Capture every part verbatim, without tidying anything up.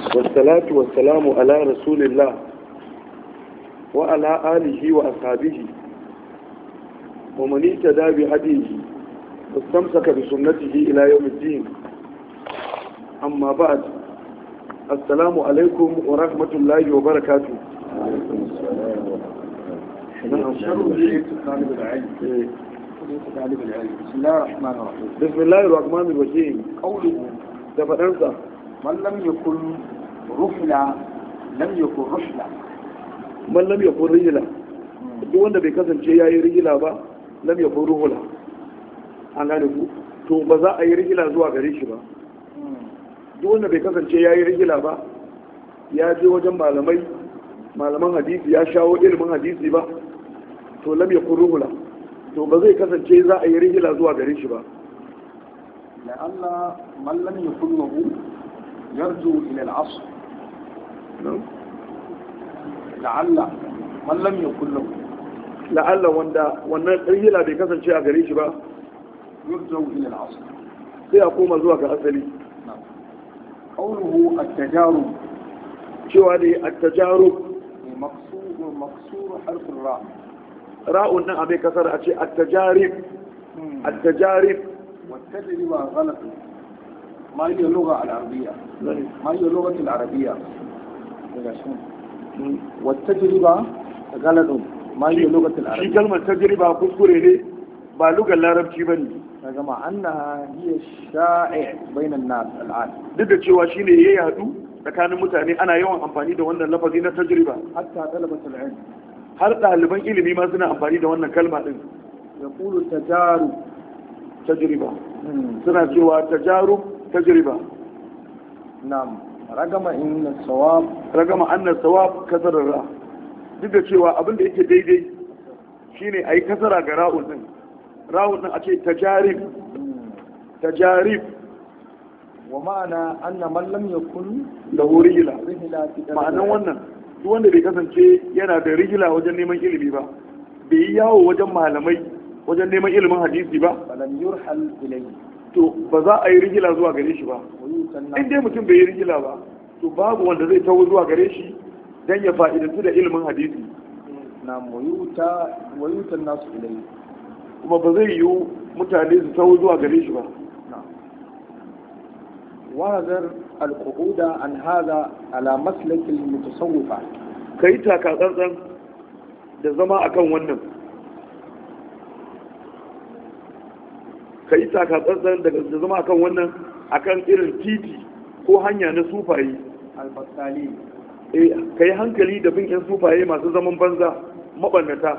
والصلاة والسلام على رسول الله وعلى آله وأصحابه ومن اهتدى بهديه واستمسك بسنته إلى يوم الدين. أما بعد، السلام عليكم ورحمة الله وبركاته. بسم الله الرحمن الرحيم. قوله تفضل. من لم يكن رحلة لم يكن رحلة man lam yakun rijila, duk wanda bai kasance yayi rijila ba lam yakun ruhula, an gane ku, to ba za a yi rijila zuwa gare shi ba. Duk wanda bai kasance yayi rijila ba, ya je wajen malamai malaman hadisi ya shawo ilimin hadisi ba, to lam yakun ruhula, to ba zai kasance za a yi rijila zuwa gare shi ba. لأن من لم يكن له يرجو إلى العصر. لعل من لم يكن له لعل wanda wannan rijila bai kasance a gare shi ba, يرجو إلى العصر, sai a koma zuwa ga asali. قوله التجارب cewa dai at-tajarub مكسور مكسور حرف الراء, ra'un nan abai kasar a ce at-tajarib. at-tajarib والتجربة غلط, ما هي اللغة العربية ما هي اللغة العربية والتجربة غلط ما هي اللغة العربية. shi kalmar tajriba kuskure ne, ba lugar larabci bane. daga ma'annaha hiya sha'i' bainan nas al'an, duk da cewa shine yayi hadu tsakanin mutane, ana yawan amfani da wannan lafazi na tajriba, hatta talabat al'ilm, har ɗaliban ilimi ma suna amfani da wannan kalma din. yaqulu tajarub tajriba, suna cewa tajarub tajriba. na'am, ragama inna sawab ragama anna sawab kasarar ra, duk da cewa abin da yake daidai shine ayi kasara ga ra'un din. ra'un din a ce tajarib tajarib wa ma'ana anna man lam yakun lahu rijla. rihla fi ma'anan wannan duk wanda bai kasance yana da rijila wajen neman ilimi ba, bai yi yawo wajen malamai wajen neman ilimin hadisi ba, falam yurhal ilayhi, to ba za a yi rijila zuwa gare shi ba. in dai mutum bai yi rijila ba, to babu wanda zai tawo zuwa gare shi dan ya fa'idantu da ilimin hadisi. na wayuta wayutan nasu ilayhi, kuma ba zai yiwu mutane su tawo zuwa gare shi ba. وهذا القعود عن هذا على مسلك المتصوفة, kai taka tsantsan da zama akan wannan kai taka tsantsan da zama akan wannan akan irin titi ko hanya na sufaye البطالين, eh kai hankali da bin yan sufaye masu zaman banza mabannata,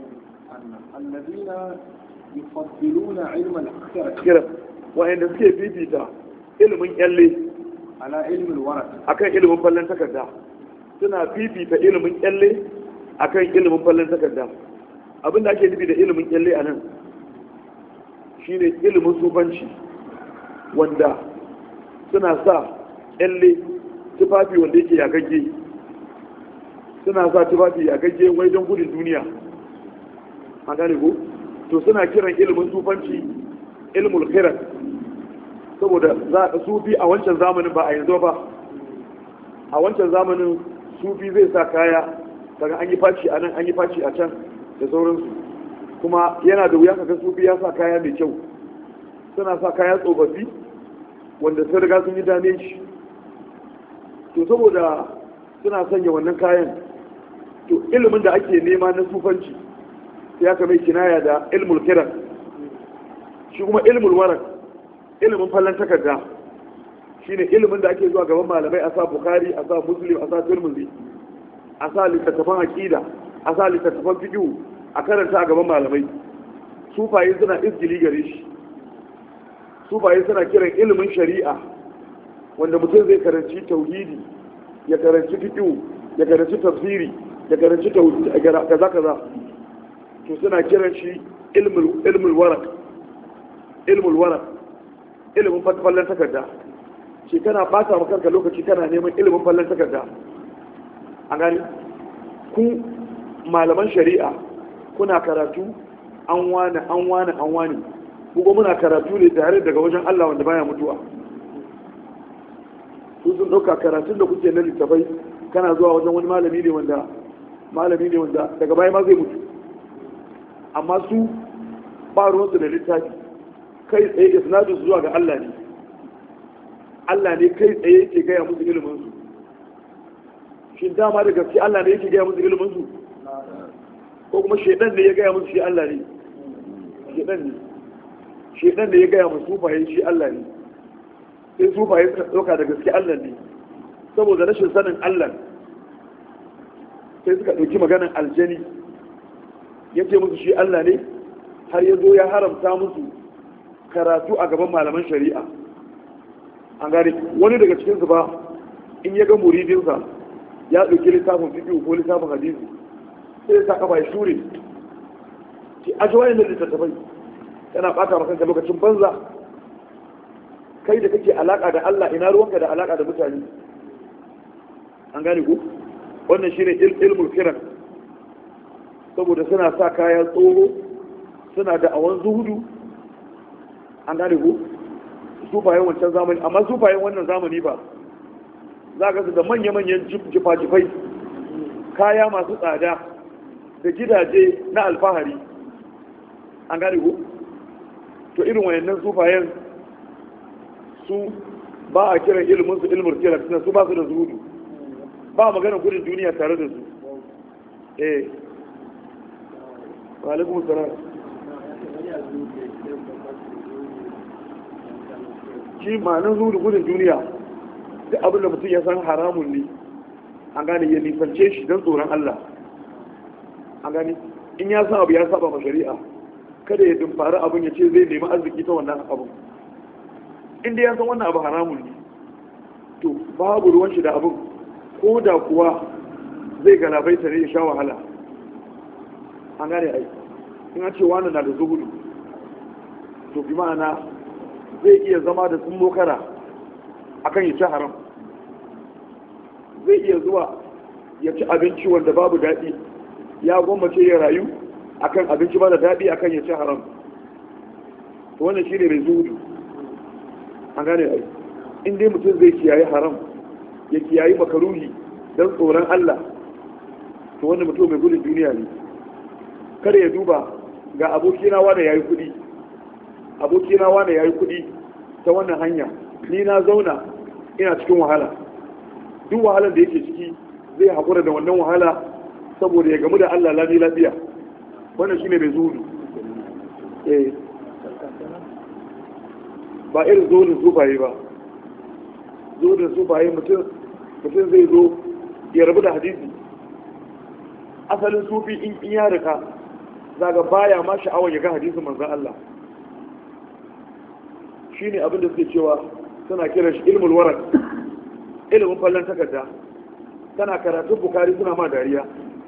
الذين يفضلون علم الأخيرة kira wa'anda suke fifita ilimin kyalle على علم الورق, akan ilimin fallan takarda. Suna fifita ilimin kyalle akan ilimin fallan takarda. Abinda ake nufi da ilimin kyalle a nan shine ilimin sufanci, wanda suna sa kyalle tufafi wanda yake yagagge, suna sa tufafi yagagge wai don gudun duniya, a gane ko? To suna kiran ilimin sufanci ilmul khairat, saboda za a sufi a wancan zamanin ba a yanzu ba. A wancan zamanin sufi zai sa kaya daga an yi faci a nan an yi faci a can da sauransu, kuma yana da wuya kaga sufi ya sa kaya mai kyau. Suna sa kaya tsofaffi wanda sun riga sun yi dame shi, to saboda suna sanya wannan kayan, to ilimin da ake nema na sufanci sai aka mai kinaya da ilmul kiran. Shi kuma ilmul warak, ilimin fallon takarda, shine ilimin da ake zuwa gaban malamai a sa Bukhari, a sa Muslim, a sa Tirmidhi, a sa littattafan aqida, a sa littattafan fiqh, a karanta a gaban malamai. Sufaye suna izgili gare shi. Sufaye suna kiran ilimin shari'a, wanda mutum zai karanci tauhidi, ya karanci fiqh, ya karanci tafsiri, ya karanci kaza kaza, to suna kiran shi ilmul ilmul warak ilmul warak ilimin fallan takarda. shi kana bata maka kanka lokaci kana neman ilimin fallan takarda. a gani ku malaman shari'a kuna karatu an wani an wani an wani kuma muna karatu ne tare daga wajen Allah wanda baya mutuwa. su sun ɗauka karatun da kuke na littafai kana zuwa wajen wani malami ne wanda malami ne wanda daga baya ma zai mutu amma su ba ruwansu da littafi kai tsaye isnadin su zuwa ga Allah ne Allah ne kai tsaye yake gaya musu ilimin su shin dama da gaske Allah ne yake gaya musu ilimin su ko kuma shedan ne ya gaya musu shi Allah ne shedan ne shedan ne ya gaya musu sufaye shi Allah ne sai sufaye suka ɗauka da gaske Allah ne saboda rashin sanin Allah sai suka ɗauki maganan aljani ya ce musu shi Allah ne har ya zo ya haramta musu karatu a gaban malaman shari'a an gane wani daga cikinsu ba in ya ga muridinsa ya ɗauki littafin fiƙi ko littafin hadisi sai ya sa kafa ya shure ki aji wayan da littattafai yana ɓata maka kanka lokacin banza kai da kake alaƙa da Allah ina ruwanka da alaƙa da mutane an gane ku wannan shi ne ilmul firan saboda suna sa kayan tsoro suna da awon zuhudu an gane ku sufayen wancan zamani amma sufayen wannan zamani ba za ka su da manya-manyan jifa-jifai kaya masu tsada da gidaje na alfahari an gane ku to irin wayannan sufayen su ba a kiran ilimin su ilmul firan suna su ba su da zuhudu ba maganar gudun duniya tare da su eh wa alaikum salam shi ma'anin zuwa gudun duniya duk abinda mutum ya san haramun ne an gane ya nisance shi don tsoron Allah an gane in ya san abu ya saba ma shari'a kada ya dumfari abin ya ce zai nemi arziki ta wannan abin inda ya san wannan abu haramun ne to babu ruwan shi da abin ko da kuwa zai galabaita ne ya sha wahala an gane ai in an ce wani na da zuhudu to bi ma'ana zai iya zama da sun mokara akan ya ci haram zai iya zuwa ya ci abinci wanda babu daɗi ya gwammace ya rayu akan abinci ba da daɗi akan ya ci haram to wannan shi ne mai zuhudu an gane ai in dai mutum zai kiyaye haram ya kiyayi makaruhi don tsoron Allah to wanda mutum mai gudun duniya ne kada ya duba ga abokina wanda ya yi kudi abokina wanda ya yi kudi ta wannan hanya ni na zauna ina cikin wahala duk wahalar da yake ciki zai haƙura da wannan wahala saboda ya gamu da Allah lami lafiya wannan shine mai zuhudu eh ba irin zuhudin sufaye ba zuhudin sufaye mutum mutum zai zo ya rabu da hadisi asalin sufi in ya rika zaga baya ma sha'awar ya ga hadisin manzan Allah shi ne abinda suke cewa suna kira shi ilmul warak ilimin fallon takarda kana karatun bukari suna ma dariya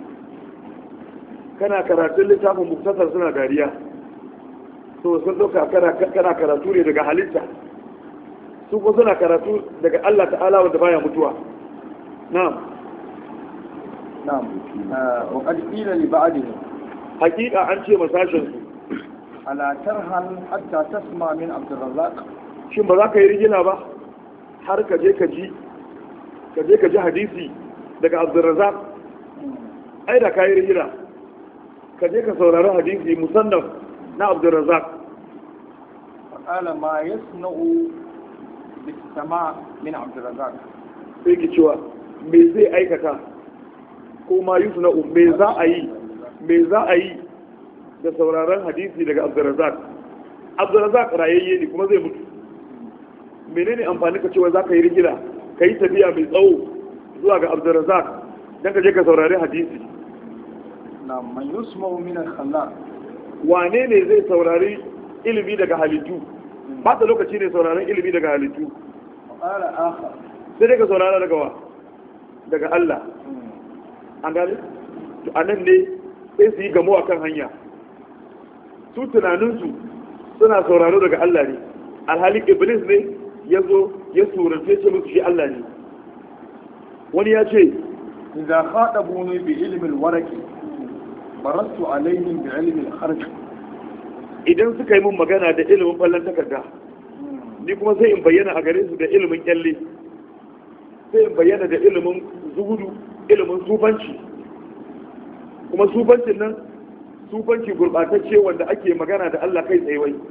kana karatun littafin muktasar suna dariya so sun dauka kana karatu ne daga halitta su ko suna karatu daga Allah ta'ala wanda baya mutuwa na'am na'am wa qad qila li ba'dihi hakika an ce masashin su ala tarhan hatta tasma min Abdurrazzaq shin ba za ka yi rigina ba har ka je ka ji ka je ka ji hadisi daga Abdurrazzaq ai da ka yi rigina ka je ka saurari hadisi musannaf na Abdurrazzaq qala ma yasna'u bisama min Abdurrazzaq sai ki cewa me zai aikata ko ma yusna'u me za a yi me za a yi da sauraron hadisi daga Abdurrazzaq Abdurrazzaq rayayye ne kuma zai mutu menene amfani ka cewa za ka yi rigila ka yi tafiya mai tsawo zuwa ga Abdurrazzaq don ka je ka saurari hadisi na man yusma'u min al-khallaq wane ne zai saurari ilimi daga halittu ba ta lokaci ne sauraron ilimi daga halittu qala akhar sai dai ka saurara daga wa daga Allah an gane to anan ne sai su yi gamo akan hanya su tunaninsu suna sauraro daga Allah ne alhali iblis ne ya zo ya surance ce musu shi Allah ne wani ya ce idza khadabuni bi ilmi al-waraqi barastu alaihim bi ilmi al-kharq idan suka yi mun magana da ilimin fallan takarda ni kuma sai in bayyana a gare su da ilimin kyalle sai in bayyana da ilimin zuhudu, ilimin sufanci. Kuma sufancin nan sufanci gurbatacce wanda ake magana da Allah kai tsaye wai.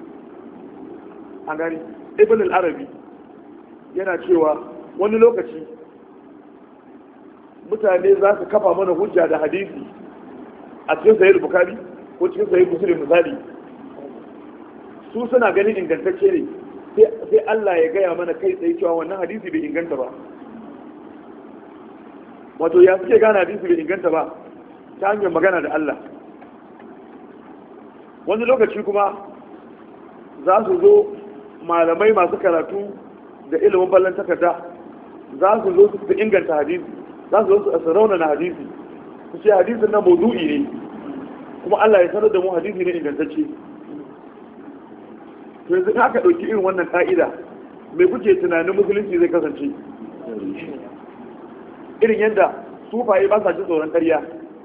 An gani Ibn al-Arabi yana cewa wani lokaci mutane za su kafa mana hujja da hadisi a cikin sahih Bukhari ko cikin sahih Muslim misali, su suna ganin ingantacce ne, sai Allah ya gaya mana kai tsaye cewa wannan hadisi bai inganta ba. Wato ya suke gane hadisi bai inganta ba ta hanyar magana da Allah. Wani lokaci kuma za su zo malamai masu karatu da ilimin ballon takarda za su zo su inganta hadisi, za su zo su raunana hadisi, su ce hadisin nan maudu'i ne kuma Allah ya sanar da mu hadisi ne ingantacce. To yanzu in aka ɗauki irin wannan ka'ida mai kuke tunanin musulunci zai kasance? Irin yadda sufaye ba sa jin tsoron ƙarya,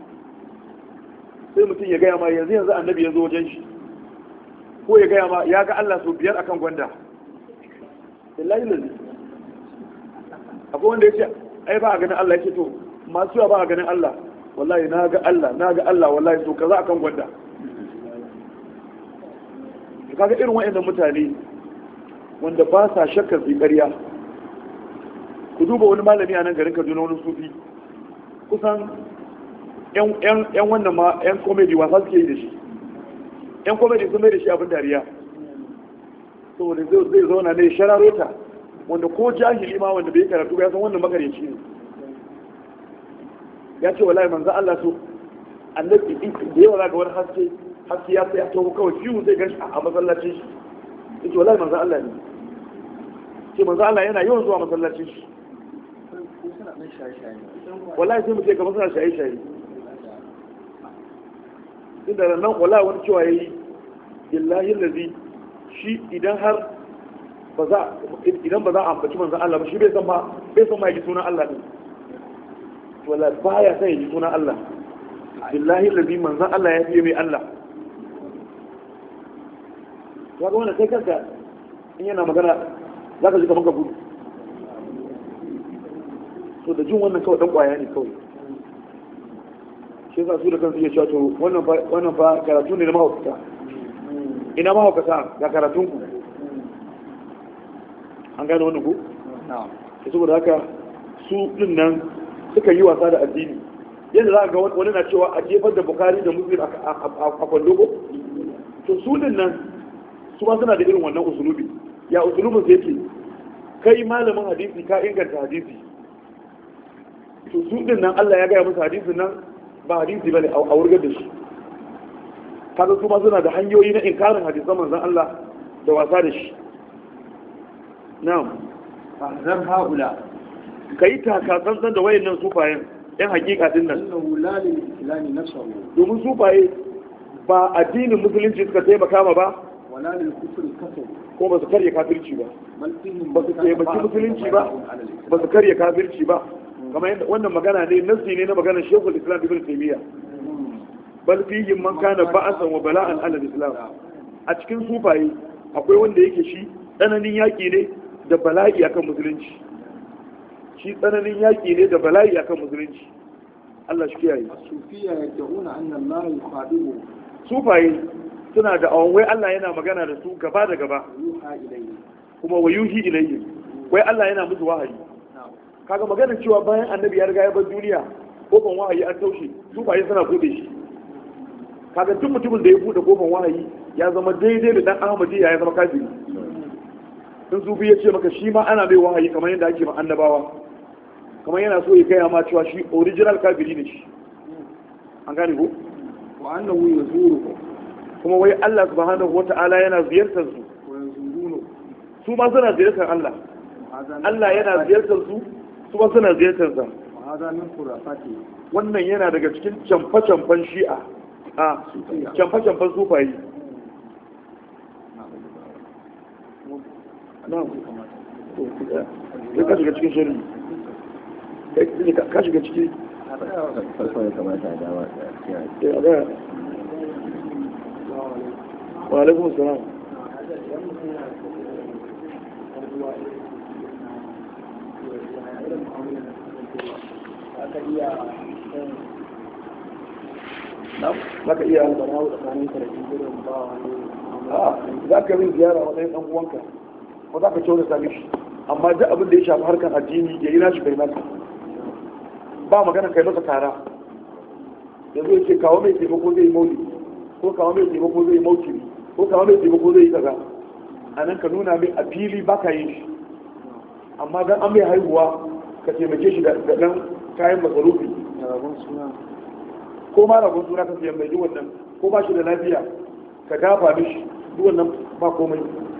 sai mutum ya gaya ma yanzu yanzu annabi ya zo wajen shi, ko ya gaya ma ya ga Allah sau biyar akan gwanda. Billahi lalzi akwai wanda ya ce ai ba a ganin Allah, ya ce to masu yawa ba a ganin Allah, wallahi na ga Allah na ga Allah wallahi so kaza akan gwanda. Kaga irin waɗannan mutane wanda ba sa shakkar su ƙarya. Ku duba wani malami a nan garin Kaduna, wani sufi, kusan yan wannan ma yan komedi wasa suke yi da shi. Yan komedi sun mai da shi abin dariya, saboda zai zauna ne shararota wanda ko jahili ma wanda bai karatu ya san wannan makareci ne. Ya ce wallahi manzo Allah so annabi da yawa ga wani haske haske ya tsaya to kawai fiyu zai gashi a masallacin shi. Yace wallahi manzo Allah ne. Ce manzo Allah yana yawan zuwa masallacin shi. Wallahi sai mu ce kamar suna shaye shaye. Inda nan wallahi wani cewa yayi billahi allazi shi idan har ba za idan ba za a ambaci manzo Allah ba shi bai san ba bai san ma yi sunan Allah din. Wallahi baya sai yi sunan Allah. Billahi allazi manzo Allah ya fiye mai Allah. Kaga wannan kai kanka in yana magana zaka ji kamar ka gudu. To da jin wannan kawai dan kwaya ne kawai. Shi yasa su da kansu ya cewa to wannan fa wannan fa karatu ne na mahaukata. Ina mahaukata ga karatun ku. An gane wannan ku? Na'am. Saboda haka su din nan suka yi wasa da addini. Yadda za ka ga wani na cewa a jefar da Bukhari da Muslim a kwando ko? To su din nan su ma suna da irin wannan usulubi. Ya usulubin sai yake kai malamin hadisi ka inganta hadisi. To su din nan Allah ya gaya musu hadisin nan ba hadisi bane a wurgar da shi. Kaga su ma suna da hanyoyi na inkarin hadisan manzon Allah da wasa da shi. Na'am. Fa'zar haula kai taka tsantsan da wayannan sufayen yan hakika din nan. innahu la lil islami nafsuhu Domin sufaye ba addinin musulunci suka taimaka ma ba, wala lil kufri kafu ko ba su karya kafirci ba. bal fihim Ba su taimaki musulunci ba, ba su karya kafirci ba. Kamar yadda wannan magana ne nasi ne na maganar Sheikhul Islam Ibn Taymiyyah. Bal fihim man kana ba'asan wa bala'an ala al-islam. A cikin sufaye akwai wanda yake shi tsananin yaki ne da bala'i akan musulunci. Shi tsananin yaki ne da bala'i akan musulunci. Allah shi kiyaye. sufiya yad'una anna Allah yukhadibu Sufaye suna da awon wai Allah yana magana da su gaba da gaba, yuha ilayhi kuma wa yuhi ilayhi, wai Allah yana musu wahayi. Kaga maganar cewa bayan annabi ya riga ya bar duniya kofan wahayi an taushe, sufaye suna bude shi. Kaga duk mutumin da ya bude kofan wahayi ya zama daidai da dan Ahmadiyya ya zama kafiri. In sufi ya ce maka shi ma ana mai wahayi kamar yadda ake ma annabawa, kamar yana so ya gaya ma cewa shi original kafiri ne shi. An gane ko? wa annahu yazuru Kuma wai Allah subhanahu wata'ala yana ziyartar su, wa yazurunu su ma suna ziyartar Allah. Allah yana ziyartar su, su ma suna ziyartar sa. wa hadha min khurafati Wannan yana daga cikin camfe-camfen shi'a, a camfe-camfen sufayi. Na'am. Sai ka shiga cikin shirin. Ka shiga ciki. farko ya kamata a dawa Eh, a gaya. Wa alaikum salam. za ka iya za ka yin ziyara wani ɗan uwanka ba za ka kyau da shi amma duk abin da ya shafi harkar addini ya yi nashi kai naka ba magana kai masa tara yanzu ya ce kawo mai taimako zai yi mauli ko kawo mai taimako zai yi maukiri ko kawo mai taimako zai yi kaza a nan ka nuna mai a fili ba ka yin shi amma dan an mai haihuwa ka taimake shi da ɗan kayan masarufi ko ma rabon suna ka siyan mai duk wannan ko ba shi da lafiya ka gafa mishi duk wannan ba komai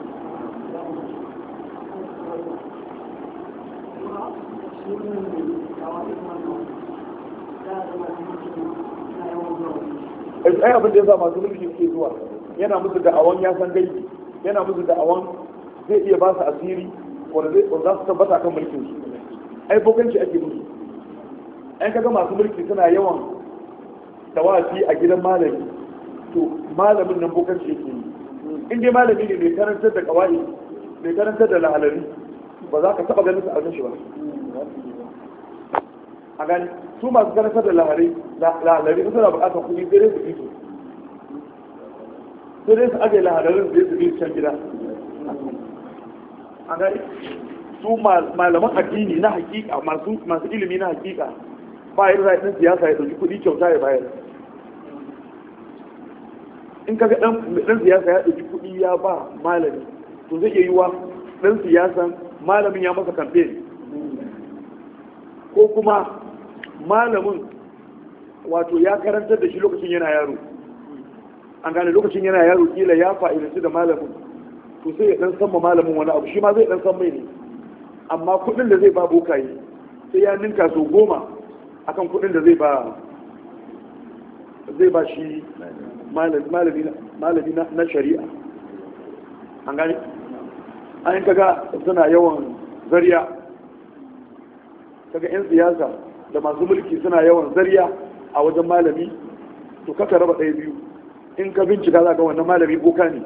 ai abin da ya sa masu mulki suke zuwa yana musu da'awan ya san gaibi yana musu da'awan zai iya ba su asiri wanda za su tabbata kan mulkin su ai bokanci ake musu ai kaga masu mulki suna yawan tawafi a gidan malami to malamin nan bokanci yake yi in dai malami ne mai karantar da kawai mai karantar da lahalari ba za ka taba ganin su a wajen shi ba a gani su masu karantar da lahalari lahalari suna bukatar kuɗi sai dai su bi su sai dai su ajiye lahalarin sai su bi su can gida a gani su malaman addini na hakika masu ilimi na hakika ba yin ra'ayin siyasa ya ɗauki kuɗi kyauta ya bayar in kaga ɗan siyasa ya ɗauki kuɗi ya ba malami to zai iya yi wa ɗan siyasan malamin ya masa kamfen ko kuma malamin wato ya karantar da shi lokacin yana yaro an gane lokacin yana yaro kila ya fa'idanci da malamin to sai ya ɗan samma malamin wani abu shi ma zai ɗan san mai ne amma kuɗin da zai ba bokaye sai ya ninka so goma akan kuɗin da zai ba zai ba shi malami na shari'a an gani an kaga suna yawan zariya kaga 'yan siyasa da masu mulki suna yawan zariya a wajen malami to kaka raba ɗaya biyu in ka bincika za ga wannan malami boka ne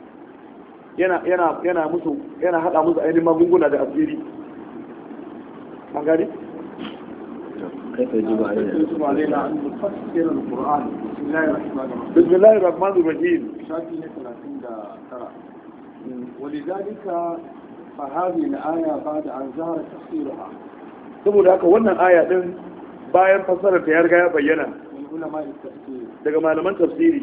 yana musu yana haɗa musu ainihin magunguna da asiri an gani كيف يجب يجب علينا أن نفسر القرآن بسم الله الرحمن الرحيم بسم الله الرحمن الرحيم شاكي ثلاثين ترى ولذلك فهذه الآية بعد أن ظهر تفسيرها saboda haka wannan aya din bayan fassarar ta ya riga ya bayyana daga malaman tafsiri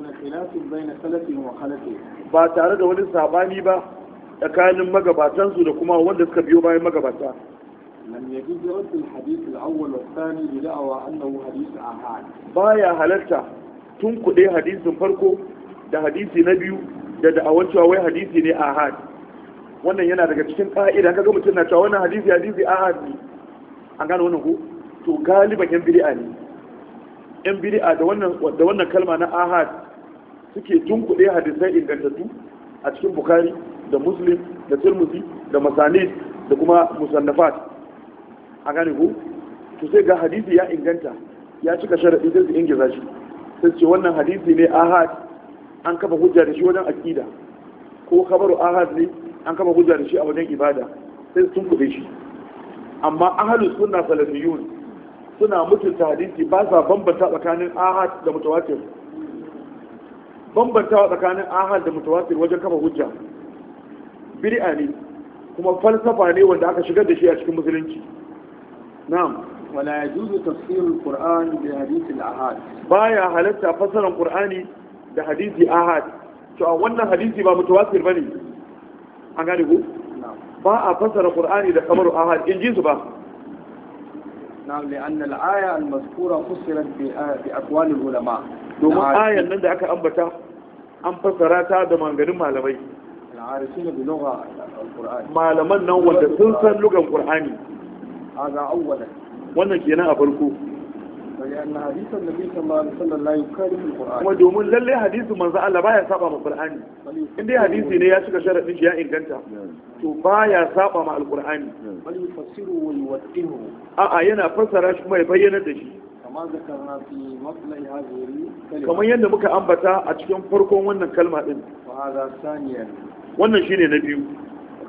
ba tare da wani sabani ba tsakanin magabatansu da kuma wanda suka biyo bayan magabata لم يجوز رد الحديث الأول والثاني بدعوى أنه حديث آحاد بايا halarta tun kuɗe hadisin farko da hadisi na biyu da da'awar cewa wai hadisi ne ahad wannan yana daga cikin ƙa'ida kaga mutum na cewa wannan hadisi hadisi ahad ne an gane wannan ko to galiban yan bid'a ne yan bid'a da wannan da wannan kalma na ahad suke tun kuɗe hadisai ingantattu a cikin Bukhari da Muslim da Tirmidhi da Masanid da kuma musannafat a gane ku to sai ga hadisi ya inganta ya cika sharaɗi sai su ingiza shi sai ce wannan hadisi ne ahad an kafa hujja da shi wajen aqida ko khabaru ahad ne an kafa hujja da shi a wajen ibada sai sun kuɗe shi amma ahlus sunna salafiyun suna mutunta hadisi ba sa bambanta tsakanin ahad da mutawatir bambantawa tsakanin ahad da mutawatir wajen kafa hujja bid'a ne kuma falsafa ne wanda aka shigar da shi a cikin musulunci na'am wala yajuzu tafsir alquran bi hadith alahad baya halatta fasaran qur'ani da hadisi ahad to a wannan hadisi ba mutawatir bane an gane ku ba a fasara qur'ani da khabaru ahad in ji su ba na'am li'an al-aya al-mazkura fusirat bi bi aqwal al-ulama domin ayan nan da aka ambata an fasara ta da maganganun malamai al-arifina bi lugha al-qur'an malaman nan wanda sun san lugan qur'ani هذا أولا wannan kenan a farko لأن حديث النبي صلى الله عليه وسلم لا يكارم القرآن kuma domin lalle hadisin manzo Allah baya saba ma Qur'ani in dai hadisi ne ya cika sharadin shi ya inganta to baya saba ma Al-Qur'ani bal yufassiru wa yuwaddihu a a yana fassara shi kuma ya bayyana da shi kama zakarna fi matla'i hadhihi kalima kamar yadda muka ambata a cikin farkon wannan kalma din wa hadha thaniyan wannan shine na biyu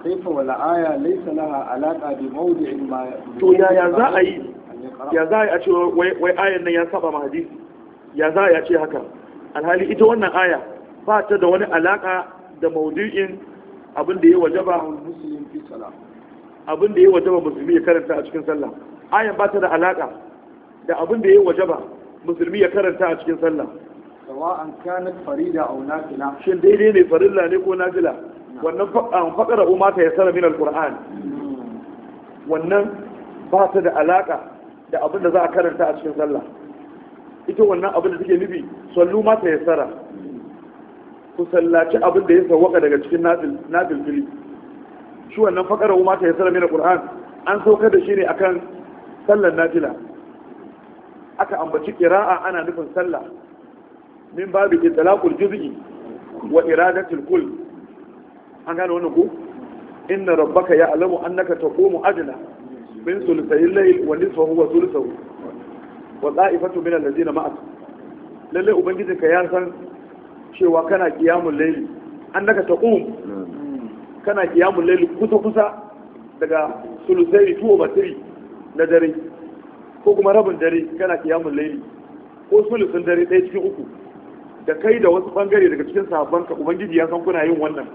kaifa wal aya laysa laha alaqa bi mawdi'in ma to ya ya za a yi ya za a ce wai wai ayan nan ya saba ma hadisi ya za a ce haka alhali ita wannan aya ba ta da wani alaka da mawdu'in abin da ya wajaba muslim fi salat abin da ya wajaba musulmi ya karanta a cikin sallah ayan ba ta da alaka da abin da ya wajaba musulmi ya karanta a cikin sallah sawa'an kanat farida aw nafila shin daidai ne farilla ne ko nafila wannan faqara umma ta yasara min alquran wannan ba ta da alaka da abin da za a karanta a cikin sallah ita wannan abin da take nufi sallu ma ta yasara ku sallaci abin da ya sawwaka daga cikin nafil nafil fili shi wannan faqara umma ta yasara min alquran an saukar da shi ne akan sallar nafila aka ambaci qira'a ana nufin sallah min babu itlaqul juz'i wa iradatul kull an gane wannan ko inna rabbaka ya'lamu annaka taqumu adna min thuluthay al-layl wa nisfahu wa thuluthahu wa da'ifatu min alladhina ma'ak lalle ubangijinka ya san cewa kana qiyamul layl annaka taqum kana qiyamul layl kusa kusa daga thuluthay two over three na dare ko kuma rabin dare kana qiyamul layl ko thuluthin dare ɗaya cikin uku da kai da wasu bangare daga cikin sahabbanka ubangiji ya san kuna yin wannan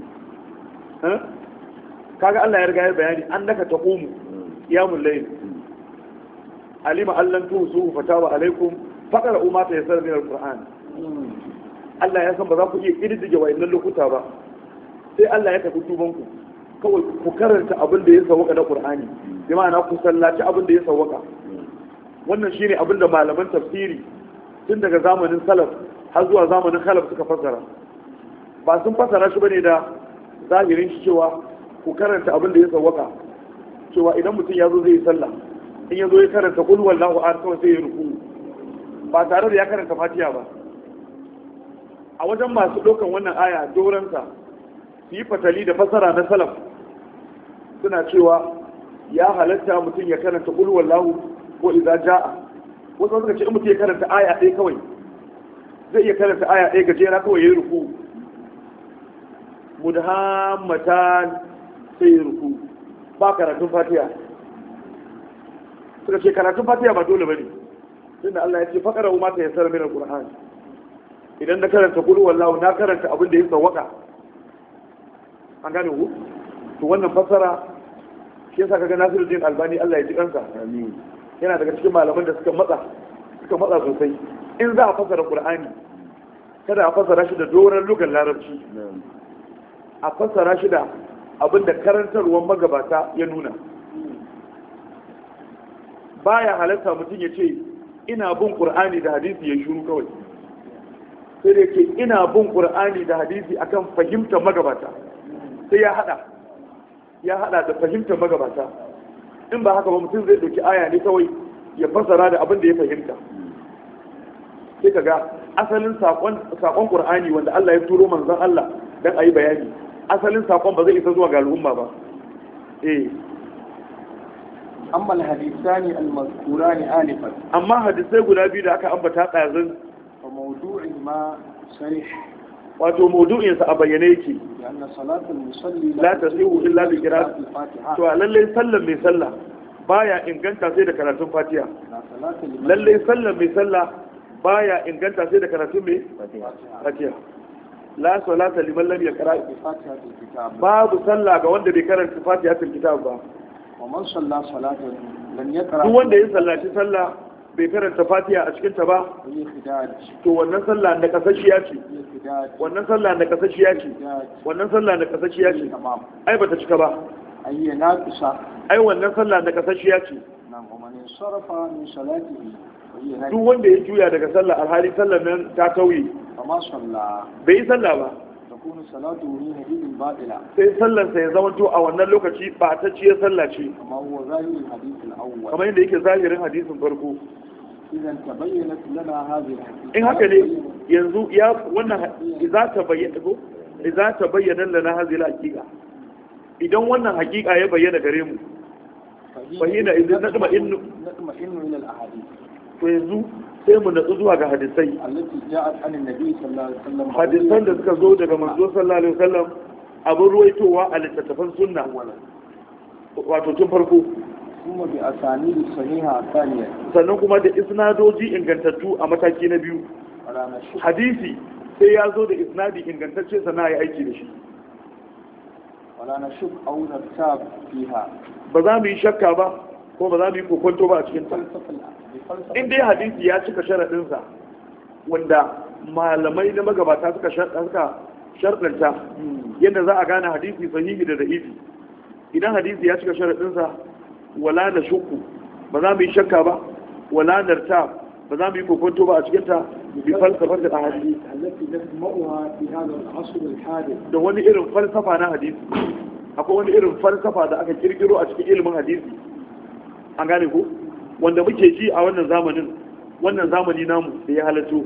kaga Allah ya riga ya bayani annaka taqumu qiyamul layl alima allan tusu fatawa alaikum faqara umma ta yasar min alquran Allah ya san ba za ku iya kididdige wayannan lokuta ba sai Allah ya tafi tuban ku kawai ku karanta abin da ya sauka na qur'ani bi ma'ana ku sallaci abin da ya sauka wannan shine abin da malaman tafsiri tun daga zamanin salaf har zuwa zamanin khalaf suka fassara ba sun fassara shi bane da zahirin shi cewa ku karanta abin da ya sawwaka cewa idan mutum ya zo zai yi sallah in ya zo ya karanta qul wallahu ahad kawai sai ya ruku ba tare da ya karanta fatiha ba a wajen masu ɗaukan wannan aya doransa su yi fatali da fassara na salaf suna cewa ya halatta mutum ya karanta qul wallahu ko idza jaa wasu suka ce in mutum ya karanta aya ɗaya kawai zai iya karanta aya ɗaya gajera kawai ya yi ruku mudhammatan sai ya ruku ba karatun fatiha suka ce karatun fatiha ba dole bane tunda Allah ya ce faqara umma ta yasara min alquran idan na karanta qul wallahu na karanta abin da ya sawaka an gane ku to wannan fasara shi yasa kaga Nasiruddin Albani Allah ya ji kansa amin yana daga cikin malaman da suka matsa suka matsa sosai in za a fasara Qur'ani kada a fasara shi da doron lugar larabci a fasara shi da abinda karantarwar magabata ya nuna baya halatta mutum ya ce ina bin Qur'ani da hadisi ya shuru kawai sai da yake ina bin Qur'ani da hadisi akan fahimtar magabata sai ya hada ya hada da fahimtar magabata in ba haka ba mutum zai dauki aya ne kawai ya fasara da abin da ya fahimta sai kaga asalin sakon sakon Qur'ani wanda Allah ya turo manzon Allah dan ayi bayani asalin sakon ba zai isa zuwa ga al'umma ba eh amma al-hadithani al-mazkurani anifan amma hadisai guda biyu da aka ambata tsazin fa mawdu'i ma sarih wato mawdu'in sa a bayyane yake yana salatul musalli la tasihu illa bi qira'ati al-fatiha to lalle sallan mai sallah baya inganta sai da karatun fatiha lalle sallan mai sallah baya inganta sai da karatun mai fatiha la salata liman lam yaqra babu sallah ga wanda bai karanta fatihatul kitab ba wa man salla salatan lam yaqra duk wanda ya sallaci sallah bai karanta fatiha a cikin ta ba to wannan sallah da kasashiya ce wannan sallah da kasashiya ce wannan sallah da kasashiya ce ai bata cika ba ayyana kusa ai wannan sallah da kasashiya ce nan kuma ne sarrafa min salatihi duk wanda ya juya daga sallah alhali sallar nan ta tauye amma salla bai yi sallah ba takunu salatu min hadithin batila sai sallar sa ya zama to a wannan lokaci ba ta ciye sallah ce amma huwa zahirul hadith al-awwal kamar yadda yake zahirin hadisin farko idan tabayyanat lana hadhihi in haka ne yanzu ya wannan idza tabayyana ko idza tabayyana lana hadhihi al-haqiqa idan wannan haqiqa ya bayyana gare mu fahina idan nadma innu nadma innu ila al-ahadith to yanzu sai mu natsu zuwa ga hadisai allati ja'at an annabi sallallahu alaihi wasallam hadisan da suka zo daga manzo sallallahu alaihi wasallam abin ruwaitowa a littattafan sunna wato tun farko kuma bi asani sahiha thaniya sannan kuma da isnadoji ingantattu a mataki na biyu hadisi sai ya zo da isnadi ingantacce sana ya aiki da shi wala na shuk au nartab fiha ba za mu yi shakka ba ko ba za mu yi kokonto ba a cikin ta in dai hadisi ya cika sharaɗinsa wanda malamai na magabata suka sharɗanta yadda za a gane hadisi sahihi da da'ifi idan hadisi ya cika sharaɗinsa wala na shukku ba za mu yi shakka ba wala narta ba za mu yi kokonto ba a cikin ta bi falsafar da hadisi da wani irin falsafa na hadisi akwai wani irin falsafa da aka kirkiro a cikin ilimin hadisi an gane ko wanda muke ji a wannan zamanin wannan zamani namu da ya halatto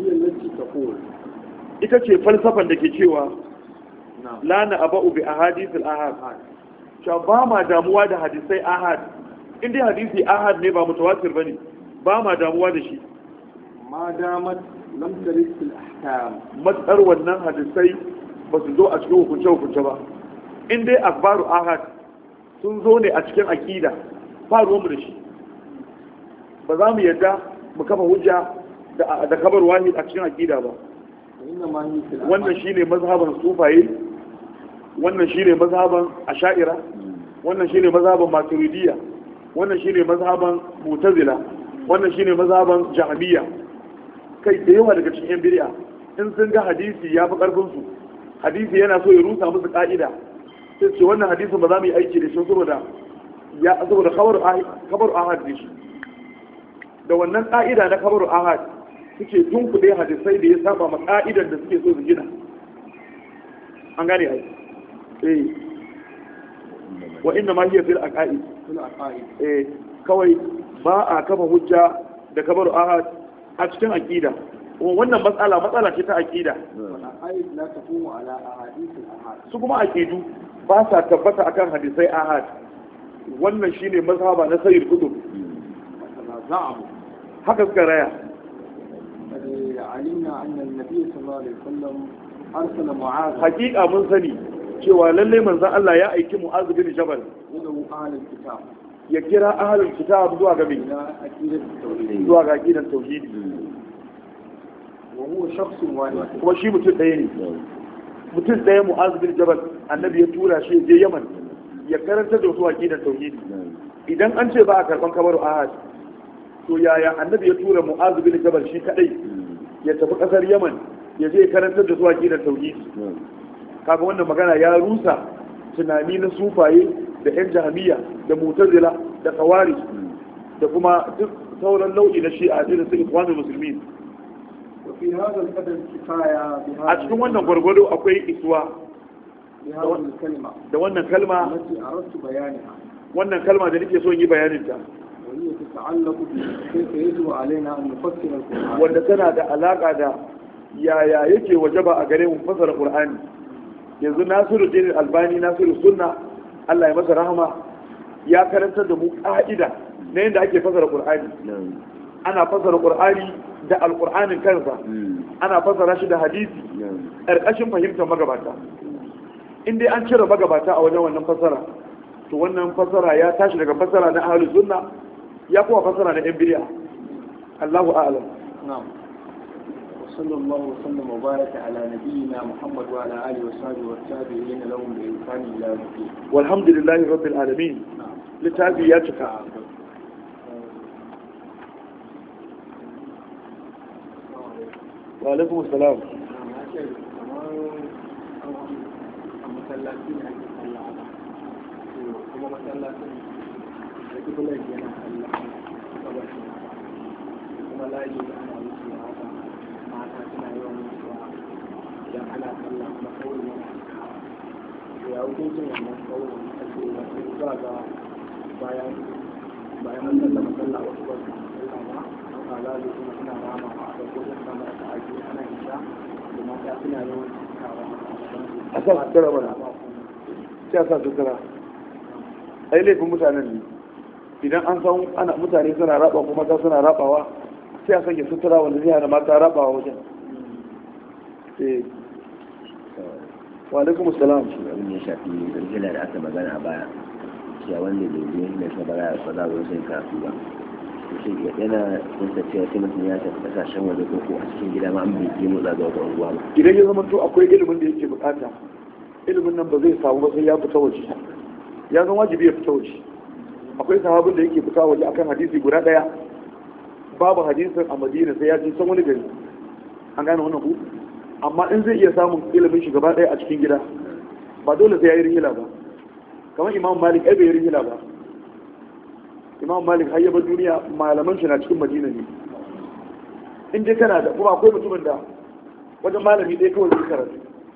ita ce falsafan da ke cewa la na aba'u bi ahadith al-ahad cewa ba ma damuwa da hadisai ahad inda hadisi ahad ne ba mutawatir bane ba ma damuwa da shi ma damat lam tarid al-ahkam matsar wannan hadisai ba su zo a cikin hukunce hukunce ba in dai akbaru ahad sun zo ne a cikin aqida ba ruwanmu da shi ba za mu yadda mu kafa hujja da kabar wahid a cikin aqida ba wannan shine mazhaban sufaye wannan shine mazhaban asha'ira wannan shine mazhaban maturidiyya wannan shine mazhaban mu'tazila wannan shine mazhaban jahmiyya kai da yawa daga cikin bid'a in sun ga hadisi ya fi karfin su hadisi yana so ya rusa musu ka'ida sai ce wannan hadisin ba za mu yi aiki da shi saboda ya saboda kabar ahad ne shi da wannan ka'ida na kabar ahad suke tunkuɗe hadisai da ya saba ma ka'idan da suke so su gina an gane ai eh wa inna ma hiya fil aqaid eh kawai ba a kafa hujja da kabar ahad a cikin aqida wannan matsala matsala ce ta aqida su kuma aqidu ba sa tabbata akan hadisai ahad wannan shine mazhaba na sayyid kutub haka suka raya علمنا أن النبي صلى الله عليه وسلم أرسل معاذ حقيقة من سني cewa lalle manzon Allah ya aiki Mu'az bin Jabal ya kira ahlul kitab zuwa ga mai zuwa ga aqidan tauhidi wa huwa shakhsun wahid kuma shi mutum ɗaya ne mutum ɗaya Mu'az bin Jabal annabi ya tura shi je Yaman ya karanta da su aqidan tauhidi idan an ce ba a karban kabaru ahad to yaya annabi ya tura Mu'az bin Jabal shi kadai ya tafi kasar Yaman ya je karantar da su aqidan tauhidi kaga wannan magana ya rusa tunani na sufaye da yan jahmiya da mu'tazila da khawarij da kuma duk sauran nau'i na shi'a irin su ikhwanul muslimin وفي هذا القدر كفاية a cikin wannan gwargwado akwai iswa بهذه الكلمة da wannan kalma التي أردت بيانها wannan kalma da nake so in yi bayanin ta وهي تتعلق بكيف يجب علينا أن نفسر القرآن wanda tana da alaka da yaya yake wajaba a gare mu fasara Qur'ani yanzu Nasiru Din Albani Nasiru Sunna Allah ya masa rahama ya karantar da mu ka'ida na yadda ake fasara Qur'ani ana fasara Qur'ani da Al-Qur'anin kansa ana fasara shi da hadisi ƙarƙashin fahimtar magabata in dai an cire magabata a wajen wannan fasara to wannan fasara ya tashi daga fasara na ahlus sunna ya kuma fasara na yan bid'a Allahu a'lam نعم وصلى الله وسلم وبارك على نبينا محمد وعلى آله وصحبه والتابعين لهم بإحسان إلى يوم الدين والحمد لله رب العالمين littafi ya cika wa alaikum assalam bayan bayan mun da masalla wasu ba su ba haka za su kuma suna rama a da kodin kamar da ake ana isha da mata suna yawan kawo a sa su tara mana sai a sa su tara ai laifin mutanen ne idan an san ana mutane suna raba kuma mata suna rabawa sai a sanya sutura wanda zai hana mata rabawa wajen eh wa alaikum assalam. shi abin da ya shafi rigila da aka magana a baya cewa wanda bai je ne sa ba za ba za zo sai karatu ba shi yana da cewa sai mutum ya tafi kasashen waje ko ko a cikin gida ma an bai je motsa ga wata unguwa ba idan ya zama to akwai ilimin da yake bukata ilimin nan ba zai samu ba sai ya fita waje ya zama wajibi ya fita waje akwai sahabin da yake fita waje akan hadisi guda daya babu hadisin a Madina sai ya je san wani gari an gane wannan ku amma in zai iya samun ilimin shi gaba daya a cikin gida ba dole sai ya yi rihila ba kamar Imam Malik ai bai yi rihila ba Imam Malik har yaba duniya malaman shi na cikin Madina ne in dai kana da kuma akwai mutumin da wajen malami ɗaya kawai zai karatu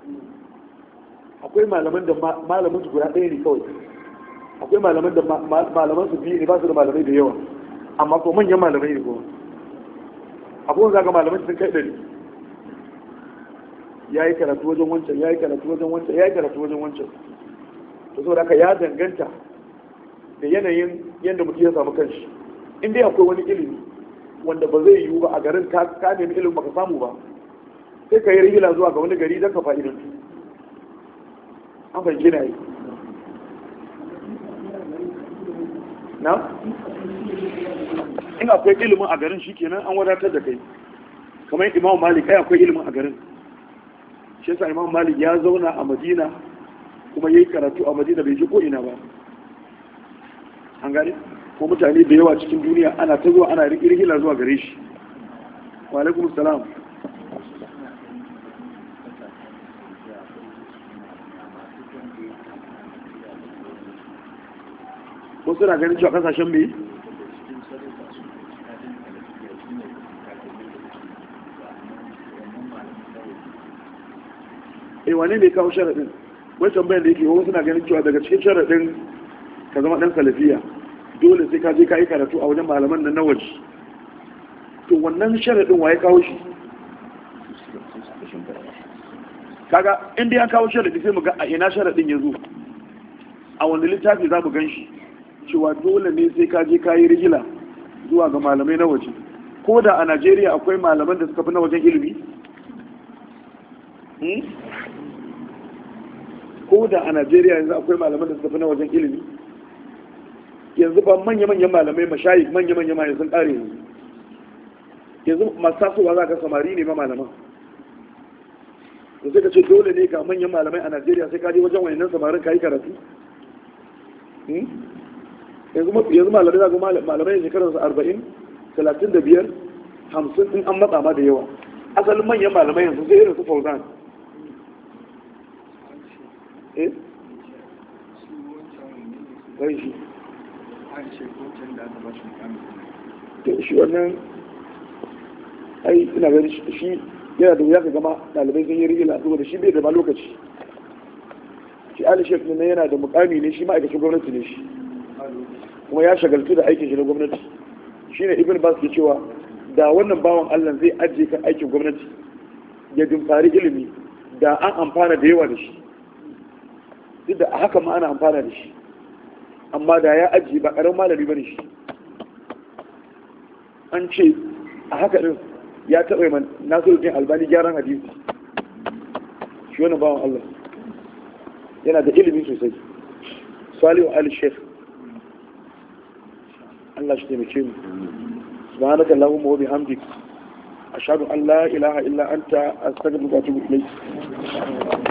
akwai malaman da malamin su guda ɗaya ne kawai akwai malaman da malaman su biyu ne ba su da malamai da yawa amma ko manyan malamai ne kuma abubuwan zaga malamai sun kai ɗari ya yi karatu wajen wancan ya yi karatu wajen wancan ya yi karatu wajen wancan to saboda haka ya danganta da yanayin yadda mutum ya samu kanshi in dai akwai wani ilimi wanda ba zai yiwu ba a garin ka nemi ilimin baka samu ba sai ka yi rigila zuwa ga wani gari don ka fa'idantu an fahimci na yi na in akwai ilimin a garin shi kenan an wadatar da kai kamar imam malik ai akwai ilimin a garin shi yasa imam malik ya zauna a madina kuma ya yi karatu a madina bai ji ko ina ba an gane ko mutane da yawa cikin duniya ana ta zuwa ana rigila zuwa gare shi wa alaikum salam ko suna ganin cewa kasashen mai eh wane ne kawo sharaɗin wai tambayar da yake wasu suna ganin cewa daga cikin sharaɗin ka zama ɗan salafiya dole sai ka je ka yi karatu a wajen malaman nan na waje to wannan sharaɗin waye kawo shi kaga inda ya kawo sharaɗi sai mu ga a ina sharaɗin ya zo a wani littafi za mu gan shi cewa dole ne sai ka je ka yi rigila zuwa ga malamai na waje ko da a Najeriya akwai malaman da suka fi na wajen ilimi ko da a Najeriya yanzu akwai malaman da suka fi na wajen ilimi yanzu ba manya-manyan malamai mashayi manya-manyan malamai sun ƙare yanzu yanzu masu tasowa za ka samari ne ma malaman da sai ka ce dole ne ga manyan malamai a Najeriya sai ka je wajen wayannan samarin ka yi karatu yanzu malamai za ga malamai shekarar su arba'in talatin da biyar hamsin in an matsa ma da yawa asalin manyan malamai yanzu sai irin su fauzan eh kai shi shi wannan ai ina gani shi yana da wuya ka gama ɗalibai sun yi rigila saboda shi bai da ma lokaci shi ali shek ne yana da mukami ne shi ma'aikacin gwamnati ne shi kuma ya shagaltu da aikin shi na gwamnati shine ibn bas ke cewa da wannan bawan Allah zai ajiye kan aikin gwamnati ya dimfari ilimi da an amfana da yawa da shi duk da haka ma ana amfana da shi amma da ya ajiye ba karamin malami bane shi an ce a haka din ya taɓa man Nasiruddin Albani gyaran hadisi shi wannan bawan Allah yana da ilimi sosai Salihu Ali Sheikh Allah shi taimake mu subhanaka allahumma wa bihamdik ashhadu an la ilaha illa anta astaghfiruka wa atubu ilayk